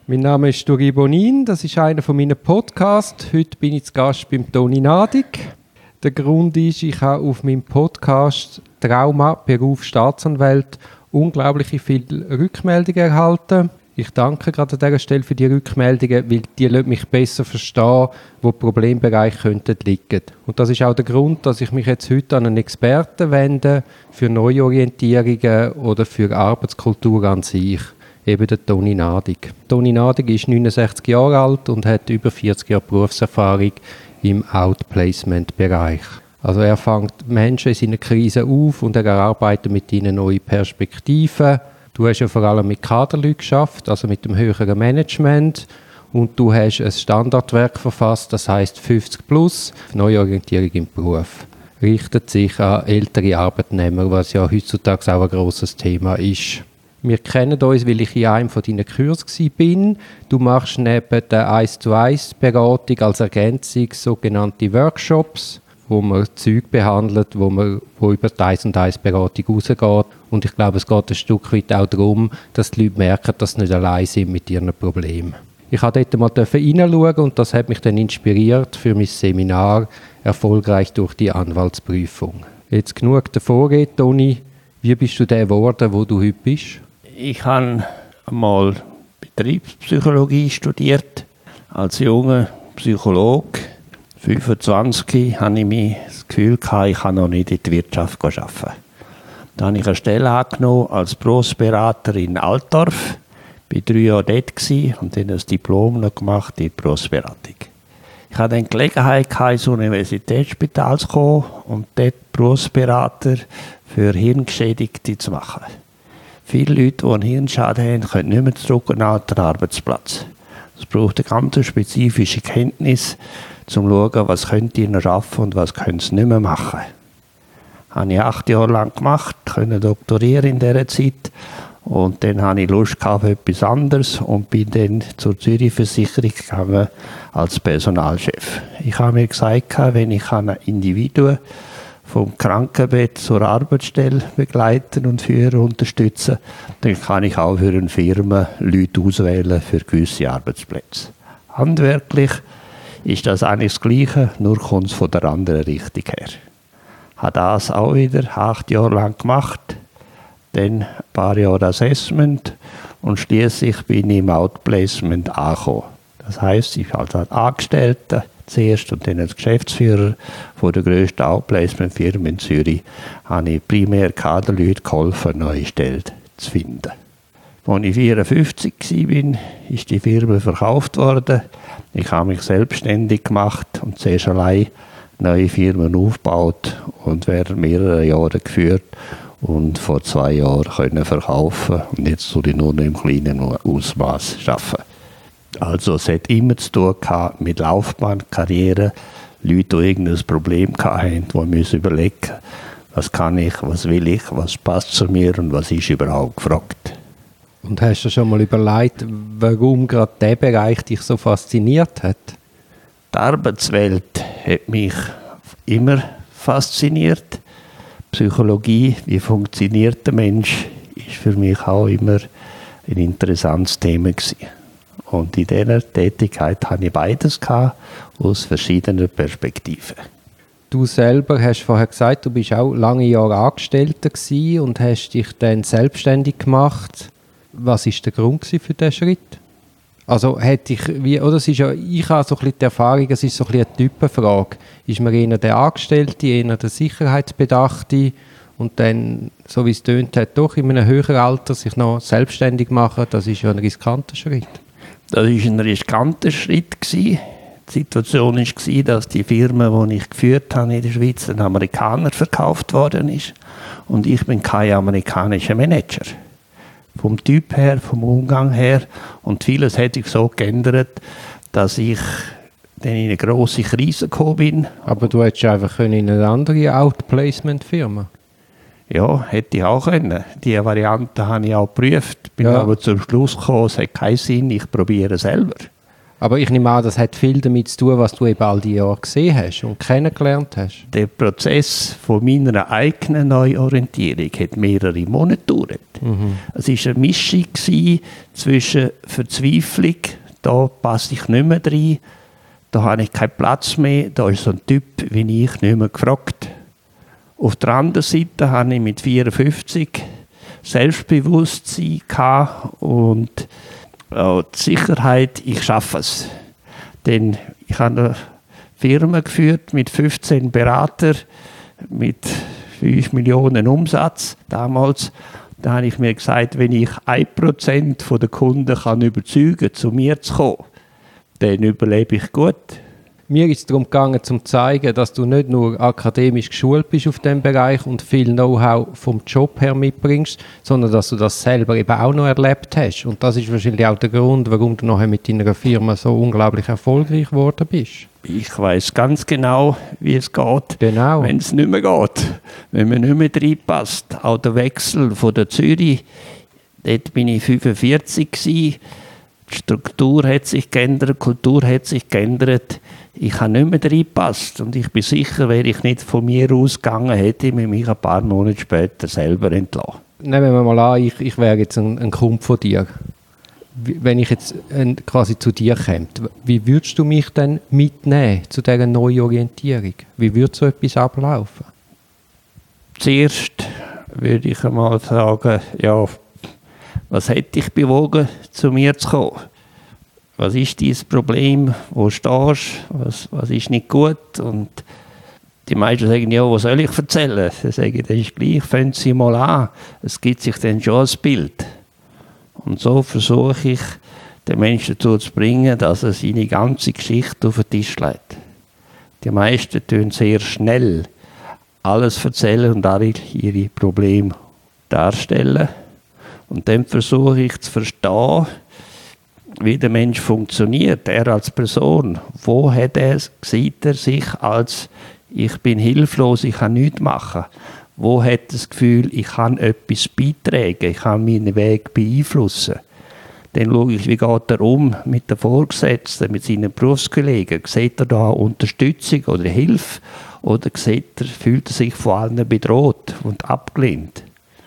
Mein Name ist Duri Bonin, das ist einer von meinen Podcasts. Heute bin ich zu Gast beim Toni Nadig. Der Grund ist, ich habe auf meinem Podcast Trauma, Beruf Staatsanwalt unglaublich viele Rückmeldungen erhalten. Ich danke gerade an dieser Stelle für die Rückmeldungen, weil die lassen mich besser verstehen, wo die Problembereiche liegen könnten. Und das ist auch der Grund, dass ich mich jetzt heute an einen Experten wende für Neuorientierungen oder für Arbeitskultur an sich. Eben der Toni Nadig. Toni Nadig ist 69 Jahre alt und hat über 40 Jahre Berufserfahrung im Outplacement-Bereich. Also er fängt Menschen in seiner Krise auf und er erarbeitet mit ihnen neue Perspektiven. Du hast ja vor allem mit Kaderleuten geschafft, also mit dem höheren Management. Und du hast ein Standardwerk verfasst, das heisst 50 plus, Neuorientierung im Beruf. Richtet sich an ältere Arbeitnehmer, was ja heutzutage auch ein grosses Thema ist. Wir kennen uns, weil ich in einem von deinen Kursen war. Du machst neben der 1:1-Beratung als Ergänzung sogenannte Workshops, wo man Zeug behandelt, wo über die 1:1-Beratung rausgeht. Und ich glaube, es geht ein Stück weit auch darum, dass die Leute merken, dass sie nicht allein sind mit ihren Problemen. Ich durfte dort mal hineinschauen und das hat mich dann inspiriert für mein Seminar «Erfolgreich durch die Anwaltsprüfung». Jetzt genug davor, Toni. Wie bist du der geworden, wo du heute bist? Ich habe einmal Betriebspsychologie studiert. Als junger Psychologe, 25, hatte ich das Gefühl, ich kann noch nicht in die Wirtschaft arbeiten. Dann habe ich eine Stelle angenommen als Berufsberater in Altdorf. Ich war 3 Jahre dort und dann ein Diplom noch gemacht in der Berufsberatung. Ich hatte dann die Gelegenheit, ins Universitätsspital zu kommen und dort Berufsberater für Hirngeschädigte zu machen. Viele Leute, die einen Hirnschaden haben, können nicht mehr zurück an den alten Arbeitsplatz. Es braucht eine ganz spezifische Kenntnis, um zu schauen, was könnt ihr noch arbeiten und was könnt ihr nicht mehr machen. Das habe ich 8 Jahre lang gemacht, konnte doktorieren in dieser Zeit. Und dann hatte ich Lust auf etwas anderes und bin dann zur Zürich Versicherung gegangen als Personalchef. Ich habe mir gesagt, wenn ich ein Individuum vom Krankenbett zur Arbeitsstelle begleiten und führen, unterstützen, dann kann ich auch für eine Firma Leute auswählen für gewisse Arbeitsplätze. Handwerklich ist das eigentlich das Gleiche, nur kommt es von der anderen Richtung her. Ich habe das auch wieder 8 Jahre lang gemacht, dann ein paar Jahre Assessment und schliesslich bin ich im Outplacement angekommen. Das heisst, ich als Angestellter zuerst und dann als Geschäftsführer von der grössten Outplacement-Firma in Zürich habe ich primär Kaderleuten geholfen, neue Stellen zu finden. Als ich 54 war, ist die Firma verkauft worden. Ich habe mich selbstständig gemacht und zuerst allein neue Firmen aufgebaut und während mehrerer Jahre geführt und vor 2 Jahren können verkaufen und jetzt soll ich nur noch im kleinen Ausmaß arbeiten. Also es hat immer zu tun gehabt mit Laufbahn, Karriere, Leute, die irgendein Problem hatten, die müssen überlegen, was kann ich, was will ich, was passt zu mir und was ist überhaupt gefragt. Und hast du schon mal überlegt, warum gerade dieser Bereich dich so fasziniert hat? Die Arbeitswelt hat mich immer fasziniert. Psychologie, wie funktioniert der Mensch, ist für mich auch immer ein interessantes Thema gewesen. Und in dieser Tätigkeit hatte ich beides gehabt, aus verschiedenen Perspektiven. Du selber hast vorher gesagt, du bist auch lange Jahre Angestellter gewesen und hast dich dann selbstständig gemacht. Was war der Grund für diesen Schritt? Also hätte ich, oder es ist ja, ich habe so ein bisschen die Erfahrung, es ist so ein bisschen eine Typenfrage. Ist man eher der Angestellte, eher der Sicherheitsbedachte und dann, so wie es tönt hat, doch in einem höheren Alter sich noch selbstständig machen, das ist ja ein riskanter Schritt. Das war ein riskanter Schritt. Die Situation war, dass die Firma, die ich geführt habe in der Schweiz, an Amerikaner verkauft worden ist. Und ich bin kein amerikanischer Manager. Vom Typ her, vom Umgang her. Und vieles hat sich so geändert, dass ich dann in eine grosse Krise gekommen bin. Aber du hättest einfach in eine andere Outplacement-Firma. Ja, hätte ich auch können. Die Variante habe ich auch geprüft. Bin aber zum Schluss gekommen, es hat keinen Sinn, ich probiere selber. Aber ich nehme an, das hat viel damit zu tun, was du eben all die Jahre gesehen hast und kennengelernt hast. Der Prozess von meiner eigenen Neuorientierung hat mehrere Monate gedauert. Es war eine Mischung zwischen Verzweiflung, da passe ich nicht mehr rein, da habe ich keinen Platz mehr, da ist so ein Typ wie ich nicht mehr gefragt. Auf der anderen Seite hatte ich mit 54 Selbstbewusstsein und die Sicherheit, ich schaffe es. Denn ich habe eine Firma geführt mit 15 Beratern, mit 5 Millionen Umsatz damals. Da habe ich mir gesagt, wenn ich 1% der Kunden kann überzeugen, zu mir zu kommen, dann überlebe ich gut. Mir ist es darum gegangen, zu zeigen, dass du nicht nur akademisch geschult bist auf diesem Bereich und viel Know-how vom Job her mitbringst, sondern dass du das selber eben auch noch erlebt hast. Und das ist wahrscheinlich auch der Grund, warum du nachher mit deiner Firma so unglaublich erfolgreich geworden bist. Ich weiss ganz genau, wie es geht, Genau. wenn es nicht mehr geht. Wenn man nicht mehr reinpasst. Auch der Wechsel von der Zürich, dort bin ich 45 gewesen. Die Struktur hat sich geändert, die Kultur hat sich geändert. Ich habe nicht mehr reingepasst. Und ich bin sicher, wäre ich nicht von mir ausgegangen, hätte ich mich ein paar Monate später selber entlassen. Nehmen wir mal an, ich wäre jetzt ein Kumpel von dir. Wenn ich jetzt quasi zu dir käme, wie würdest du mich denn mitnehmen zu dieser Neuorientierung? Wie würde so etwas ablaufen? Zuerst würde ich einmal sagen, ja, was hätte dich bewogen, zu mir zu kommen? Was ist dein Problem? Wo stehst du? Was ist nicht gut? Und die meisten sagen, ja, was soll ich erzählen? Sie sagen, das ist gleich, fangen Sie mal an. Es gibt sich dann schon ein Bild. Und so versuche ich, den Menschen dazu zu bringen, dass er seine ganze Geschichte auf den Tisch legt. Die meisten tun sehr schnell alles erzählen und alle ihre Probleme darstellen. Und dann versuche ich zu verstehen, wie der Mensch funktioniert, er als Person. Wo sieht er sich als, ich bin hilflos, ich kann nichts machen? Wo hat er das Gefühl, ich kann etwas beitragen, ich kann meinen Weg beeinflussen? Dann schaue ich, wie geht er um mit den Vorgesetzten, mit seinen Berufskollegen. Sieht er da Unterstützung oder Hilfe? Oder fühlt er sich von allen bedroht und abgelehnt?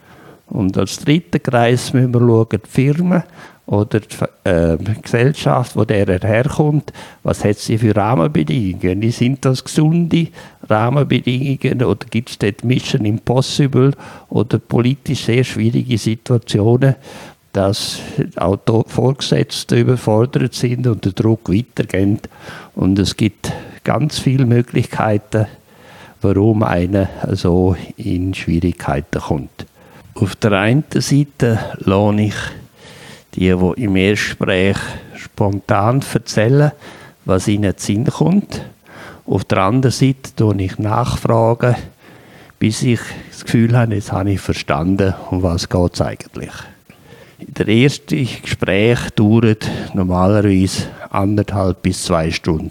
Und als dritten Kreis müssen wir schauen, die Firma oder die Gesellschaft, wo der herkommt, was hat sie für Rahmenbedingungen? Sind das gesunde Rahmenbedingungen oder gibt es dort Mission Impossible oder politisch sehr schwierige Situationen, dass auch die Vorgesetzten überfordert sind und der Druck weitergeht? Und es gibt ganz viele Möglichkeiten, warum einer so in Schwierigkeiten kommt. Auf der einen Seite lohne ich die im Erstgespräch spontan erzählen, was ihnen in den Sinn kommt. Auf der anderen Seite tue ich nachfragen, bis ich das Gefühl habe, jetzt habe ich verstanden, um was geht es eigentlich. Der erste Gespräch dauert normalerweise 1,5 bis 2 Stunden.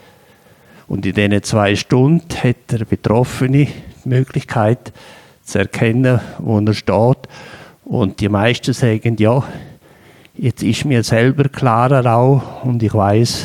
Und in diesen 2 Stunden hat der Betroffene die Möglichkeit, zu erkennen, wo er steht. Und die meisten sagen, ja, jetzt ist mir selber klarer auch und ich weiss,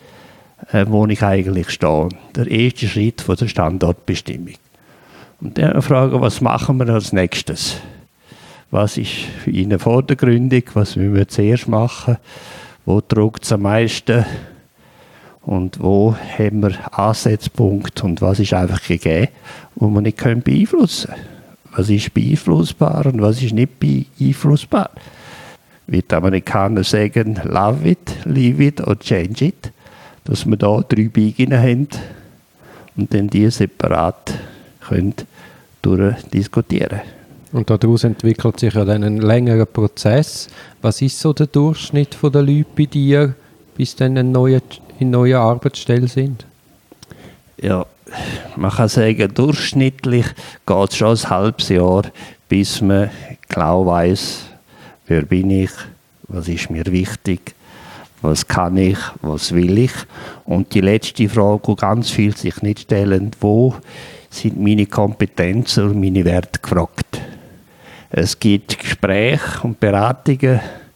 wo ich eigentlich stehe. Der erste Schritt von der Standortbestimmung. Und dann fragen, was machen wir als nächstes? Was ist für ihn vordergründig? Was müssen wir zuerst machen? Wo drückt es am meisten? Und wo haben wir Ansatzpunkte? Und was ist einfach gegeben, wo wir nicht beeinflussen können? Was ist beeinflussbar und was ist nicht beeinflussbar? Wie die Amerikaner sagen, love it, leave it or change it. Dass wir da 3 Biegungen haben und dann die separat können durchdiskutieren. Und daraus entwickelt sich ja dann ein längerer Prozess. Was ist so der Durchschnitt der Leute bei dir, bis dann in neuen Arbeitsstellen sind? Ja, man kann sagen, durchschnittlich geht es schon ein halbes Jahr, bis man genau weiss, wer bin ich, was ist mir wichtig, was kann ich, was will ich. Und die letzte Frage, die ganz viel sich nicht stellen, wo sind meine Kompetenzen und meine Werte gefragt. Es gibt Gespräche und Beratungen,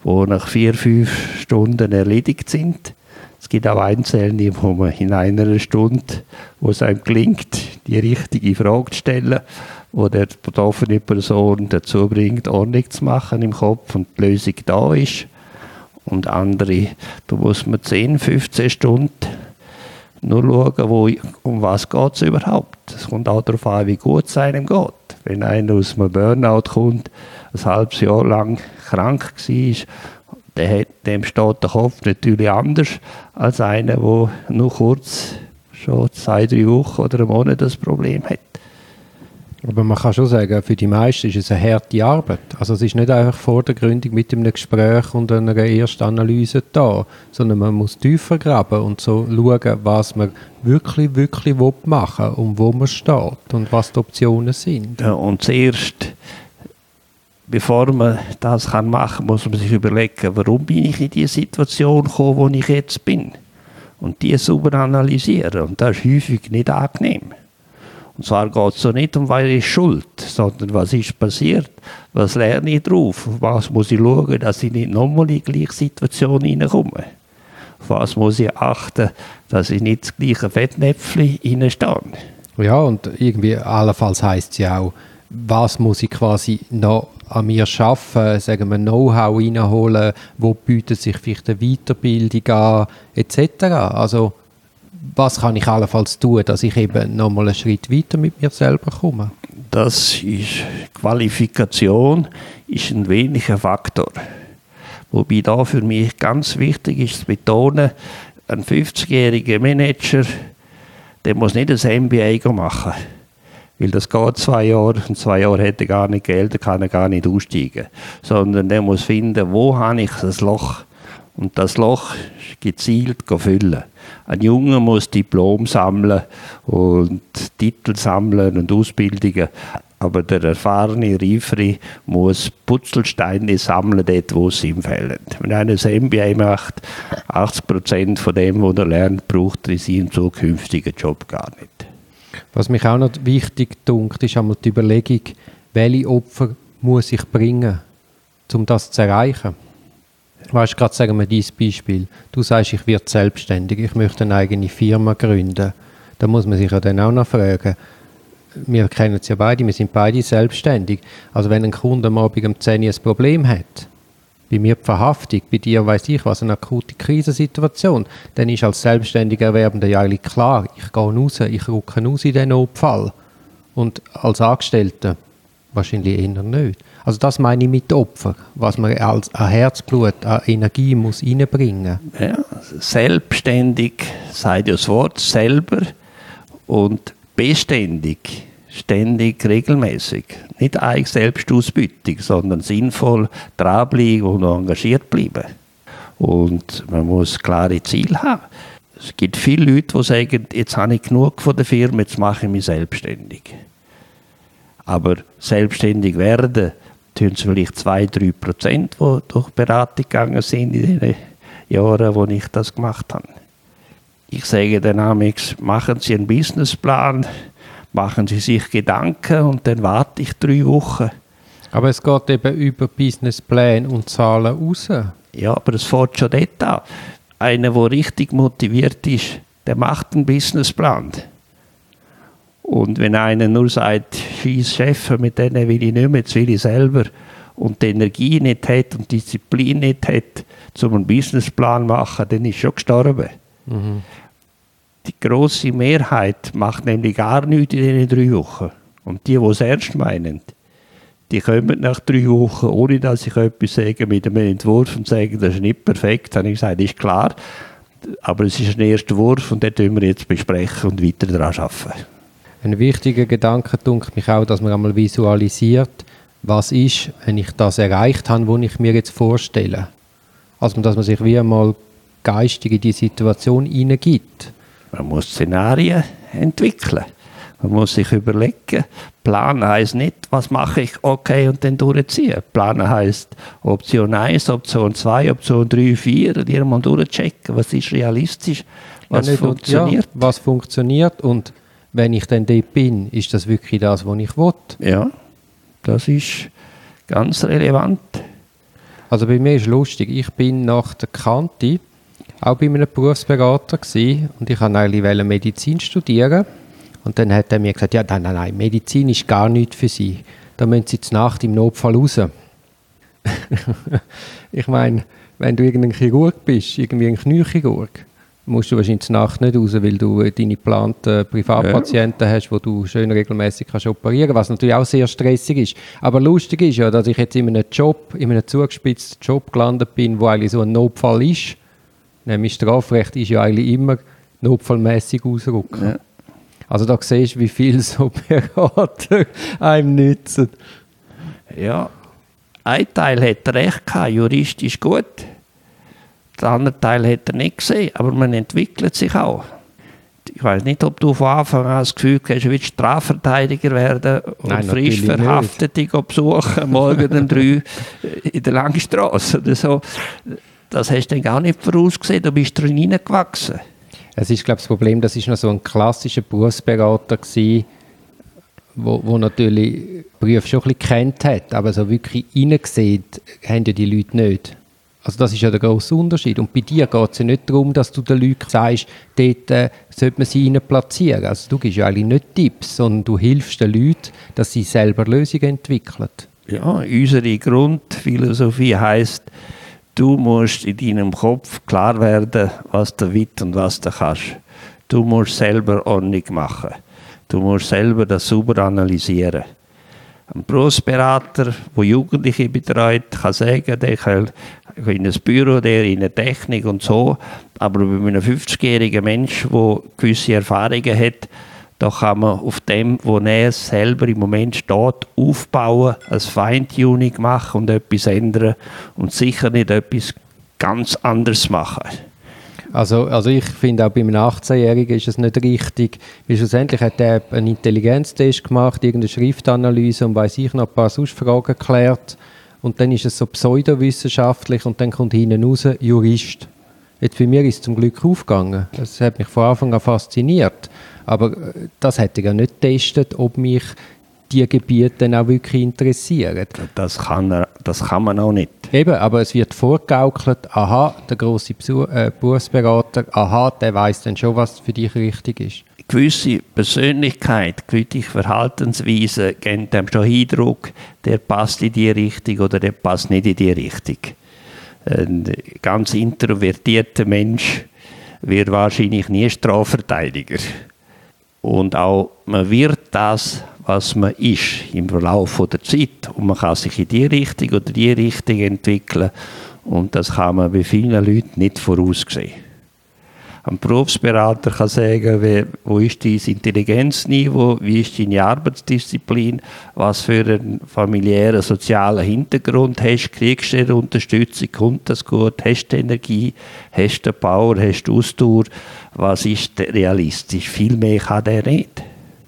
die nach 4-5 Stunden erledigt sind. Es gibt auch Einzelne, wo man in einer Stunde, wo es einem gelingt, die richtige Frage zu stellen, wo der betroffene Person dazu bringt, Ordnung zu machen im Kopf und die Lösung da ist. Und andere, da muss man 10-15 Stunden nur schauen, um was geht es überhaupt. Es kommt auch darauf an, wie gut es einem geht. Wenn einer aus einem Burnout kommt, ein halbes Jahr lang krank war, dem steht der Kopf natürlich anders als einer, der nur kurz, schon 2-3 Wochen oder einen Monat das Problem hat. Aber man kann schon sagen, für die meisten ist es eine harte Arbeit. Also es ist nicht einfach vordergründig mit einem Gespräch und einer ersten Analyse da, sondern man muss tiefer graben und so schauen, was man wirklich machen will und wo man steht und was die Optionen sind. Ja, und zuerst, bevor man das machen kann, muss man sich überlegen, warum bin ich in die Situation gekommen, wo ich jetzt bin. Und die sauber analysieren. Und das ist häufig nicht angenehm. Und zwar geht es so nicht um, wer ist schuld, sondern was ist passiert, was lerne ich darauf, auf was muss ich schauen, dass ich nicht nochmal in die gleiche Situation hineinkomme. Auf was muss ich achten, dass ich nicht das gleiche Fettnäpfchen hineinstehe. Ja, und irgendwie allenfalls heisst es ja auch, was muss ich quasi noch an mir schaffen, sagen wir Know-how reinholen, wo bietet sich vielleicht eine Weiterbildung an, etc. Also was kann ich allenfalls tun, dass ich eben nochmal einen Schritt weiter mit mir selber komme? Das ist, Qualifikation ist ein weniger Faktor. Wobei da für mich ganz wichtig ist zu betonen, ein 50-jähriger Manager, der muss nicht ein MBA machen. Weil das geht 2 Jahre, in 2 Jahren hat er gar nicht Geld, kann er gar nicht aussteigen. Sondern der muss finden, wo habe ich das Loch? Und das Loch gezielt füllen. Ein Junge muss Diplom sammeln und Titel sammeln und Ausbildungen. Aber der erfahrene Reifere muss Puzzlesteine sammeln, dort wo es ihm fehlt. Wenn einer ein MBA macht, 80% von dem, was er lernt, braucht er in seinem zukünftigen Job gar nicht. Was mich auch noch wichtig dünkt, ist einmal die Überlegung, welche Opfer muss ich bringen, um das zu erreichen. Weißt du, gerade sagen wir dieses Beispiel. Du sagst, ich werde selbstständig, ich möchte eine eigene Firma gründen. Da muss man sich ja dann auch noch fragen, wir kennen es ja beide, wir sind beide selbstständig. Also wenn ein Kunde am Abend um 10 Uhr ein Problem hat, bei mir die Verhaftung, bei dir weiss ich was, eine akute Krisensituation, dann ist als selbstständiger Erwerbender ja eigentlich klar, ich gehe raus, ich rücke raus in den Notfall. Und als Angestellter wahrscheinlich eher nicht. Also das meine ich mit Opfer, was man als an Herzblut, an Energie muss reinbringen. Ja, selbstständig, sagt ja das Wort, selber und beständig, ständig, regelmäßig. Nicht eine Selbstausbeutung, sondern sinnvoll dranbleiben und engagiert bleiben. Und man muss klare Ziele haben. Es gibt viele Leute, die sagen, jetzt habe ich genug von der Firma, jetzt mache ich mich selbstständig. Aber selbstständig werden, tun es vielleicht 2-3%, die durch Beratung gegangen sind in den Jahren, wo ich das gemacht habe. Ich sage den Amix, machen Sie einen Businessplan, machen Sie sich Gedanken und dann warte ich 3 Wochen. Aber es geht eben über Businesspläne und Zahlen raus. Ja, aber es fängt schon dort an. Einer, der richtig motiviert ist, der macht einen Businessplan. Und wenn einer nur sagt, scheiß Chef, mit denen will ich nicht mehr, jetzt will ich selber, und die Energie nicht hat und die Disziplin nicht hat, um einen Businessplan zu machen, dann ist schon gestorben. Mhm. Die grosse Mehrheit macht nämlich gar nichts in diesen 3 Wochen. Und die es ernst meinen, die kommen nach 3 Wochen, ohne dass ich etwas sage, mit einem Entwurf und sagen, das ist nicht perfekt. Dann habe ich gesagt, das ist klar, aber es ist ein erster Wurf und den besprechen wir jetzt besprechen und weiter daran arbeiten. Ein wichtiger Gedanke dünkt mich auch, dass man einmal visualisiert, was ist, wenn ich das erreicht habe, was ich mir jetzt vorstelle. Also, dass man sich wie einmal geistig in die Situation hineingibt. Man muss Szenarien entwickeln. Man muss sich überlegen, planen heisst nicht, was mache ich, okay, und dann durchziehen. Planen heisst Option 1, Option 2, Option 3, 4 und irgendwann durchchecken, was ist realistisch, was funktioniert. Ja, was funktioniert und wenn ich dann dort bin, ist das wirklich das, was ich will? Ja, das ist ganz relevant. Also bei mir ist lustig, ich bin nach der Kante auch bei einem Berufsberater gewesen, und ich wollte eigentlich Medizin studieren. Und dann hat er mir gesagt, ja, nein, Medizin ist gar nichts für Sie. Da müssen Sie zur Nacht im Notfall raus. Ich meine, wenn du irgendein Chirurg bist, irgendwie ein Kniechirurg, musst du wahrscheinlich zur Nacht nicht raus, weil du deine geplanten Privatpatienten hast, wo du schön regelmäßig kannst operieren, was natürlich auch sehr stressig ist. Aber lustig ist ja, dass ich jetzt in einem zugespitzten Job gelandet bin, wo eigentlich so ein Notfall ist. Nämlich Strafrecht ist ja eigentlich immer notfallmäßig ausrücken. Ja. Also da siehst du, wie viel so Berater einem nützen. Ja, ein Teil hat er recht gehabt, juristisch gut. Der andere Teil hat er nicht gesehen, aber man entwickelt sich auch. Ich weiß nicht, ob du von Anfang an das Gefühl hast, du willst Strafverteidiger werden und frisch Verhaftete besuchen, morgen um 3 in der Langstrasse oder so. Das hast du dann gar nicht vorausgesehen, du bist drin hineingewachsen. Es ist, glaube ich, das Problem, das war noch so ein klassischer Berufsberater gewesen, wo natürlich Berufe schon ein bisschen gekannt hat, aber so wirklich reingesehen haben ja die Leute nicht. Also das ist ja der grosse Unterschied. Und bei dir geht es ja nicht darum, dass du den Leuten sagst, dort sollte man sie platzieren. Also du gibst ja eigentlich nicht Tipps, sondern du hilfst den Leuten, dass sie selber Lösungen entwickeln. Ja, unsere Grundphilosophie heisst, du musst in deinem Kopf klar werden, was du willst und was du kannst. Du musst selber Ordnung machen. Du musst selber das sauber analysieren. Ein Berufsberater, der Jugendliche betreut, kann sagen, der kann in ein Büro, der in eine Technik und so. Aber bei einem 50-jährigen Menschen, der gewisse Erfahrungen hat, da kann man auf dem, wo er selber im Moment steht, aufbauen, ein Feintuning machen und etwas ändern und sicher nicht etwas ganz anderes machen. Also ich finde, auch bei einem 18-Jährigen ist es nicht richtig, weil schlussendlich hat er einen Intelligenztest gemacht, irgendeine Schriftanalyse und weiss ich noch ein paar Fragen geklärt und dann ist es so pseudowissenschaftlich und dann kommt hinten raus Jurist. Jetzt bei mir ist es zum Glück aufgegangen. Das hat mich von Anfang an fasziniert. Aber das hätte ich ja nicht getestet, ob mich die Gebiete dann auch wirklich interessieren. Das kann man auch nicht. Eben, aber es wird vorgegaukelt, aha, der grosse Berufsberater, aha, der weiss dann schon, was für dich richtig ist. Gewisse Persönlichkeit, gewisse Verhaltensweisen geben dem schon Eindruck, der passt in die Richtung oder der passt nicht in die Richtung. Ein ganz introvertierter Mensch wird wahrscheinlich nie Strafverteidiger. Und auch man wird das, was man ist, im Verlauf der Zeit. Und man kann sich in die Richtung oder die Richtung entwickeln. Und das kann man bei vielen Leuten nicht voraussehen. Ein Berufsberater kann sagen, wo ist dein Intelligenzniveau, wie ist deine Arbeitsdisziplin, was für einen familiären, sozialen Hintergrund hast, kriegst du Unterstützung, kommt das gut, hast du Energie, hast du Power, hast du Ausdauer, was ist realistisch? Viel mehr kann der nicht.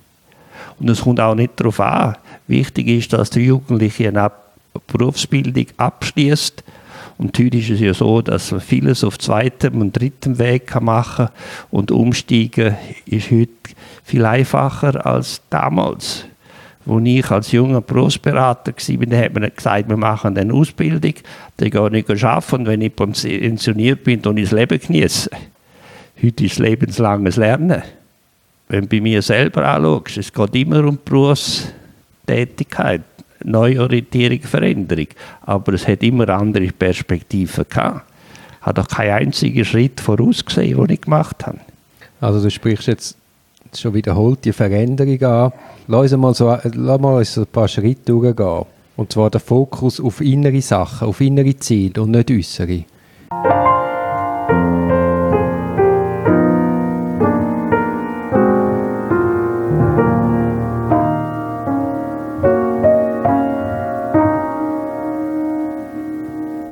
Und es kommt auch nicht darauf an. Wichtig ist, dass der Jugendliche eine Berufsbildung abschließt. Und heute ist es ja so, dass man vieles auf zweitem und drittem Weg machen kann. Und umsteigen ist heute viel einfacher als damals. Als ich als junger Berufsberater war, da hat man gesagt, wir machen eine Ausbildung, dann gehe ich nicht arbeiten und wenn ich pensioniert bin, dann ich das Leben genießen. Heute ist lebenslanges Lernen. Wenn du bei mir selber anschaust, es geht immer um Berufstätigkeit. Neuorientierung, Veränderung. Aber es hat immer andere Perspektiven gehabt. Ich habe doch keinen einzigen Schritt vorausgesehen, den ich gemacht habe. Also du sprichst jetzt schon wiederholt die Veränderung an. Lass uns so ein paar Schritte durchgehen. Und zwar der Fokus auf innere Sachen, auf innere Ziele und nicht äußere.